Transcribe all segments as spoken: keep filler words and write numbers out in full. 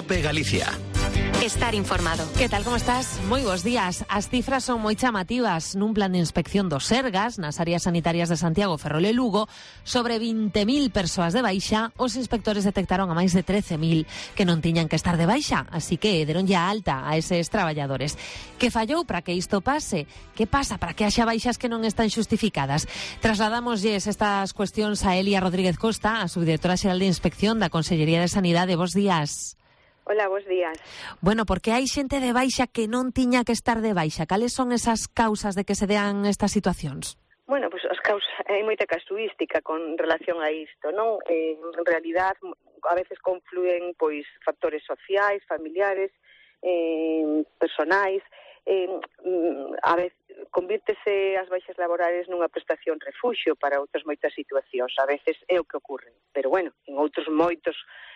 COPE Galicia. Estar informado. Que tal, como estás? Moi bons días. As cifras son moi chamativas. Nun plan de inspección dos Sergas, nas áreas sanitarias de Santiago, Ferrol e Lugo, sobre vinte mil persoas de baixa, os inspectores detectaron a máis de trece mil que non tiñan que estar de baixa, así que deron ya alta a eses traballadores. Que fallou para que isto pase? Que pasa para que haxa baixas que non están xustificadas? Trasladamosles estas cuestións a Elia Rodríguez Costa, a subdirectora xeral de Inspección da Consellería de Sanidade. Bos días. Hola, bos días. Bueno, porque hai xente de baixa que non tiña que estar de baixa. Cales son esas causas de que se dean estas situacións? Bueno, pues as causas, hai moita casuística con relación a isto, non? Eh, en realidad, a veces confluen pois factores sociais, familiares, eh, personais, eh, a veces convírtese as baixas laborales nunha prestación refuxio para outras moitas situacións. A veces é o que ocorre, pero bueno, en outros moitos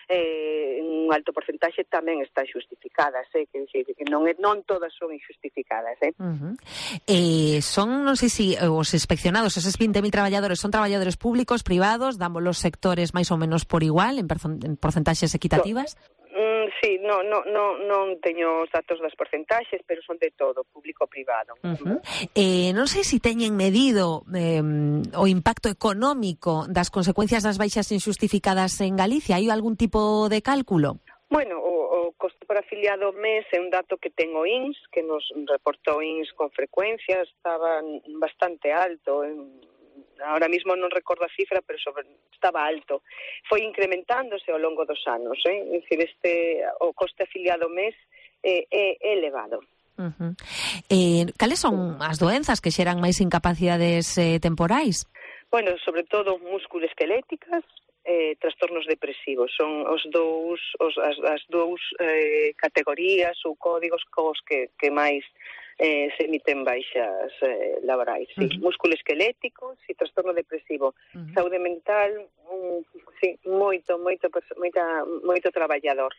eh, un alto porcentaxe tamén están xustificadas, eh, que, que non, é, non todas son injustificadas. Eh. Uh-huh. Eh, son, non sei se si, os inspeccionados, esos vinte mil traballadores, son traballadores públicos, privados, damos los sectores máis ou menos por igual, en, en porcentaxes equitativas? No. Mm, sí, no, no, no, non teño os datos das porcentaxes, pero son de todo, público-privado. Uh-huh. Eh, non sei se teñen medido eh, o impacto económico das consecuencias das baixas injustificadas en Galicia. Hai algún tipo de cálculo? Bueno, o, o coste por afiliado mes é un dato que ten o I N S, que nos reportou I N S con frecuencia, estaba bastante alto, en ahora mismo non recordo a cifra, pero sobre, estaba alto. Foi incrementándose ao longo dos anos, eh? É dicir, este, o coste afiliado mes eh, é elevado. Uh-huh. Eh, cales son as doenzas que xeran máis incapacidades eh, temporais? Bueno, sobre todo musculoesqueléticas, eh, trastornos depresivos. Son os dous, os, as, as dous eh, categorías ou códigos cos que, que máis Eh, se emiten baixas eh, laborais, sí. Uh-huh. Músculo esquelético, sí, trastorno depresivo, uh-huh. Saúde mental, um, sí, moito, moito, moita, moito traballador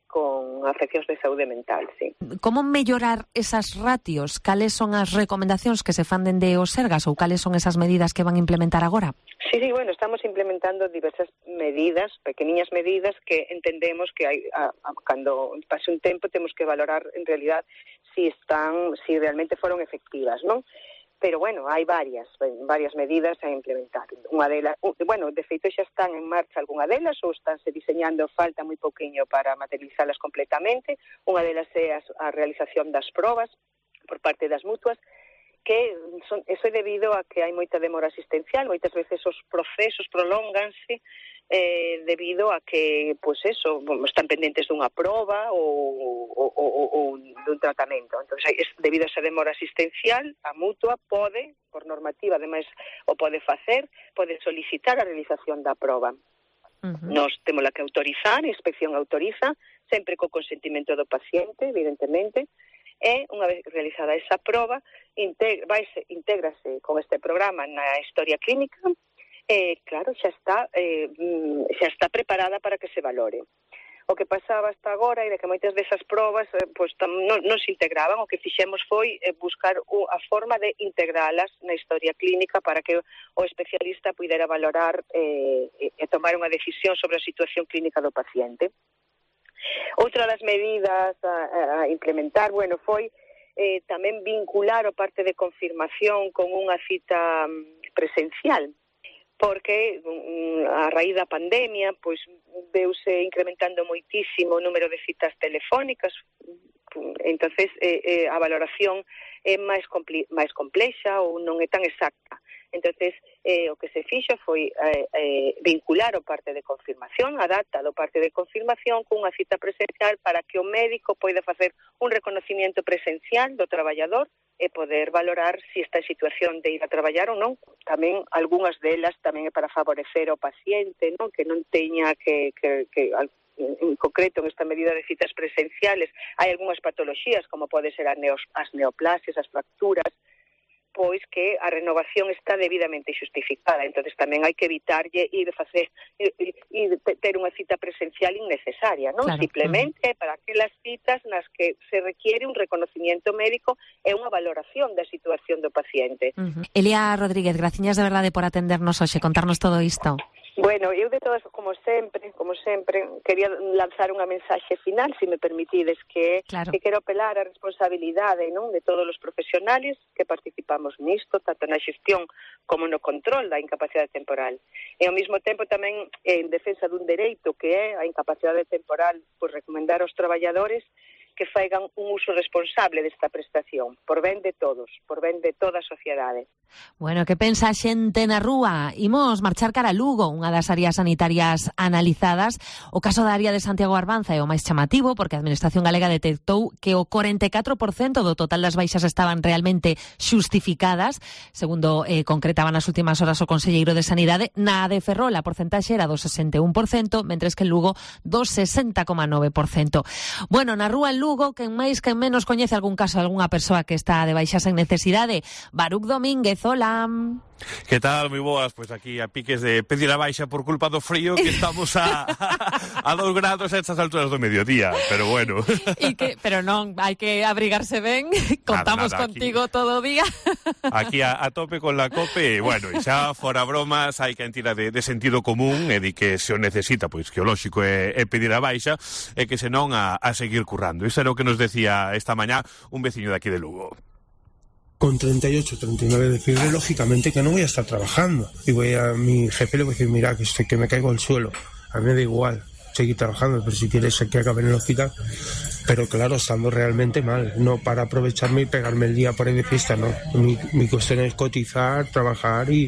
con afeccións de saúde mental, sí. Como mellorar esas ratios? Cales son as recomendacións que se fan dende os Sergas ou cales son esas medidas que van implementar agora? Sí, sí, bueno, estamos implementando diversas medidas, pequeniñas medidas que entendemos que hai, a, a, cando pase un tempo temos que valorar en realidad si están, si realmente foron efectivas, non? Pero bueno, hai varias, varias medidas a implementar. Unha delas, bueno, de feito xa están en marcha algunha delas ou estánse diseñando, falta moi pouquiño para materializalas completamente. Unha delas é a, a realización das probas por parte das mutuas, que son, eso é debido a que hai moita demora asistencial, moitas veces os procesos prolónganse eh, debido a que, pois pues eso, están pendentes dunha proba ou, ou, ou, ou dun tratamento. Entón, debido a esa demora asistencial, a mutua pode, por normativa, ademais, o pode facer, pode solicitar a realización da proba. Uh-huh. Nos temos que autorizar, a inspección autoriza, sempre co consentimento do paciente, evidentemente, e, unha vez realizada esa proba, integ- vaise, intégrase con este programa na historia clínica, e, claro, xa está, eh, xa está preparada para que se valore. O que pasaba hasta agora é que moitas desas probas eh, pues, tam, non, non se integraban, o que fixemos foi eh, buscar o, a forma de integralas na historia clínica para que o especialista pudera valorar eh, e tomar unha decisión sobre a situación clínica do paciente. Outra das medidas a, a implementar, bueno, foi eh, tamén vincular o parte de confirmación con unha cita presencial, porque um, a raíz da pandemia, pois, veuse incrementando moitísimo o número de citas telefónicas, entonces eh, eh, a valoración é máis, compli- máis complexa ou non é tan exacta. Entonces, eh, o que se fixo foi eh, eh, vincular o parte de confirmación, a data do parte de confirmación cunha cita presencial para que o médico poida facer un reconocimiento presencial do traballador e poder valorar se está en situación de ir a traballar ou non. Tamén, algunhas delas tamén é para favorecer ao paciente, non? Que non teña que... que, que en concreto, en esta medida de citas presenciales, hai algunhas patoloxías, como pode ser as, neos, as neoplasias, as fracturas, pois que a renovación está debidamente xustificada. Entonces tamén hai que evitarlle ir facer ir, ir ter unha cita presencial innecesaria, non? Claro. Simplemente uh-huh. para aquelas citas nas que se requiere un reconocimiento médico e unha valoración da situación do paciente. Uh-huh. Elia Rodríguez, graciñas de verdade por atendernos hoxe, contarnos todo isto. Bueno, eu de todas, como sempre, como sempre, quería lanzar unha mensaxe final, se me permitides, que, claro. que quero apelar a responsabilidade, non, de todos os profesionales que participamos nisto, tanto na xestión como no control da incapacidade temporal. E ao mesmo tempo tamén en defensa dun dereito que é a incapacidade temporal, por recomendar aos traballadores que faigan un uso responsable desta prestación, por ben de todos, por ben de toda a sociedade. Bueno, que pensa a xente na rúa? Imos marchar cara a Lugo, unha das áreas sanitarias analizadas. O caso da área de Santiago Arbanza é o máis chamativo, porque a Administración Galega detectou que o corenta e catro por cento do total das baixas estaban realmente xustificadas, segundo eh, concretaba nas últimas horas o conselleiro de Sanidade. Na de Ferrol a porcentaxe era do sesenta e un por cento, mentres que en Lugo do sesenta coma nove por cento. Bueno, na rúa en Lugo, quen máis quen menos coñece algún caso de algunha persoa que está de baixas en necesidade. Baruc Domínguez, hola. Que tal, moi boas? Pois pues aquí a piques de pedir a baixa por culpa do frío, que estamos a, a, a dos grados a estas alturas do mediodía, pero bueno. E que, pero non, hai que abrigarse ben, contamos nada, nada, contigo aquí, todo o día. Aquí a, a tope con la cope, e bueno, e xa fora bromas, hai que entira de, de sentido común, e di que se o necesita, pois que o lóxico é, é pedir a baixa, e que senón a, a seguir currando. Iso era o que nos decía esta mañá un veciño de aquí de Lugo. Con treinta y ocho, treinta y nueve de fiebre, lógicamente que no voy a estar trabajando. Y voy a mi jefe le voy a decir, mira, que, estoy, que me caigo al suelo. A mí me da igual seguir trabajando, pero si quieres que acabe en el hospital. Pero claro, estando realmente mal, no para aprovecharme y pegarme el día por ahí de fiesta, no. Mi, mi cuestión es cotizar, trabajar y,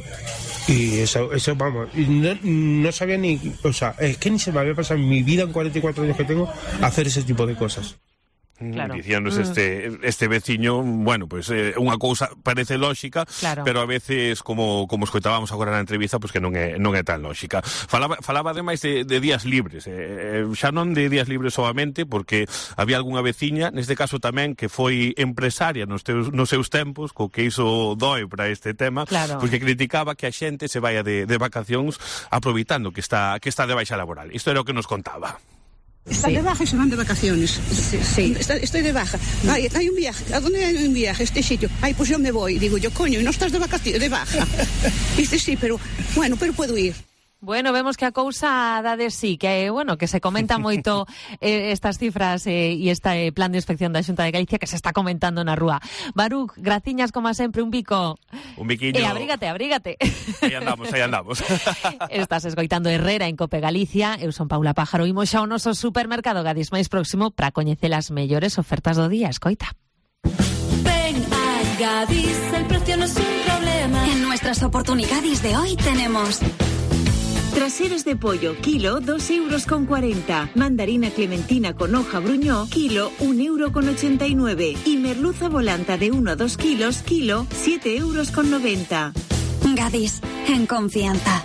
y eso, eso vamos. Y no, no sabía ni, o sea, es que ni se me había pasado en mi vida, en cuarenta y cuatro años que tengo, hacer ese tipo de cosas. Claro. Dicíanos este este veciño, bueno, pues eh, unha cousa parece lóxica, claro, pero a veces como como escoitábamos agora na entrevista, pues que non é non é tan lóxica. Falaba falaba ademais de, de días libres, eh, xa non de días libres solamente, porque había algunha veciña, neste caso tamén, que foi empresaria nos teus nos seus tempos, co que iso doe para este tema, claro, porque criticaba que a xente se vaya de, de vacacións aproveitando que está que está de baixa laboral. Isto era o que nos contaba. Están sí. de baja y se van de vacaciones. Sí, sí. Está, estoy de baja. Hay, hay un viaje. ¿A dónde hay un viaje? Este sitio. Ay, pues yo me voy. Digo yo, coño, ¿y no estás de vacaciones, de baja? Dice, sí, pero bueno, pero puedo ir. Bueno, vemos que a cousa dá de sí, que bueno, que se comenta moito eh, estas cifras eh, e este plan de inspección da Xunta de Galicia que se está comentando na rúa. Baruc, graciñas como sempre, un bico. Un biquiño. E abrígate, abrígate. Aí andamos, aí andamos. Estás escoitando Herrera en Cope Galicia. Eu son Paula Pájaro. Imos xa ao noso supermercado Gadis máis próximo para coñecer as mellores ofertas do día. Escoita. Ven a Gadis, el precio no es un problema. En nuestras oportunidades de hoy tenemos traseros de pollo, kilo, dos euros con cuarenta. Mandarina clementina con hoja bruñó, kilo, un euro con ochenta y nueve. Y merluza volanta de uno a dos kilos, kilo, siete euros con noventa. Gadis, en confianza.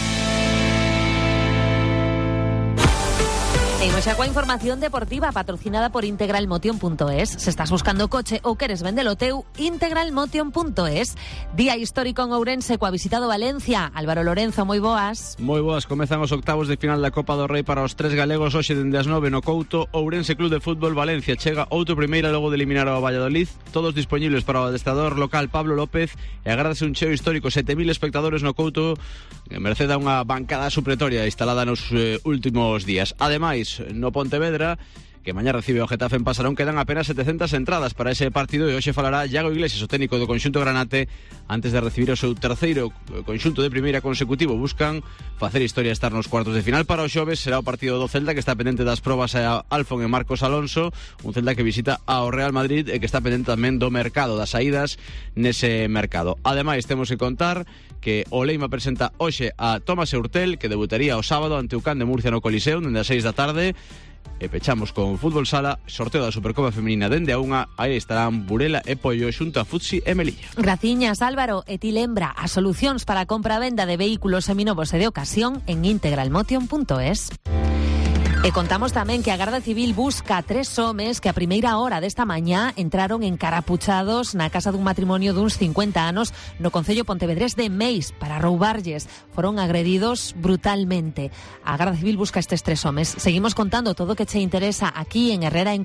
Seguimos xa coa información deportiva patrocinada por integralmotion punto es. Se estás buscando coche ou queres vendelo teu, integralmotion punto es. Día histórico en Ourense coa visita do Valencia. Álvaro Lorenzo, moi boas. Moi boas, comezan os octavos de final da Copa do Rei para os tres galegos hoxe dende as nove no Couto. Ourense Club de Fútbol Valencia chega outro primeira logo de eliminar ao Valladolid. Todos dispoñibles para o adestrador local Pablo López e agardase un cheo histórico, sete mil espectadores no Couto, que merced a unha bancada supletoria instalada nos eh, últimos días. Ademais, no Pontevedra, que mañá recibe o Getafe en Pasarón, quedan apenas setecentas entradas para ese partido e hoxe falará Iago Iglesias, o técnico do conxunto granate, antes de recibir o seu terceiro conxunto de primeira consecutivo. Buscan facer historia e estar nos cuartos de final. Para o xoves será o partido do Celta, que está pendente das probas a Alfon e Marcos Alonso, un Celta que visita ao Real Madrid e que está pendente tamén do mercado, das saídas nese mercado. Ademais, temos que contar que o Leima presenta hoxe a Tomás Eurtel, que debutaría o sábado ante o Can de Murcia no Coliseo dende as seis da tarde. E pechamos con Fútbol Sala, sorteo da Supercopa Femenina dende a unha. Aí estarán Burela e Pollo xunto a Futsi e Melilla. Graciñas, Álvaro. E ti lembra as solucións para a compra-venda de vehículos seminovos e de ocasión en integralmotion punto es. E contamos tamén que a Garda Civil busca tres homes que a primeira hora desta mañá entraron encarapuchados na casa dun matrimonio duns cincuenta anos no concello pontevedrés de Meis para roubarlles. Foron agredidos brutalmente. A Garda Civil busca estes tres homes. Seguimos contando todo o que che interesa aquí en Herrera en